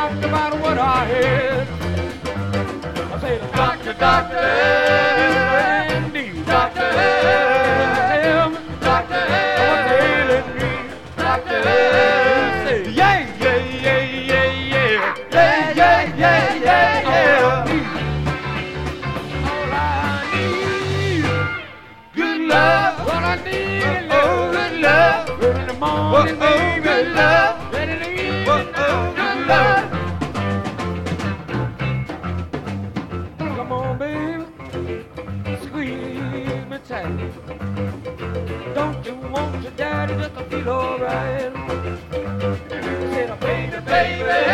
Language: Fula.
talked about what I had. I said, doctor, doctor, indeed, doctor, tell me, doctor, what's ailing me, doctor, say, yeah, yeah, yeah, yeah, yeah, yeah, yeah, yeah, yeah, yeah. All I need, good love, what I need is good love, early in the morning, baby, good love, ready to eat, good love. Come on, baby, squeeze me tight. Don't you want your daddy just to feel alright? I said, baby, baby,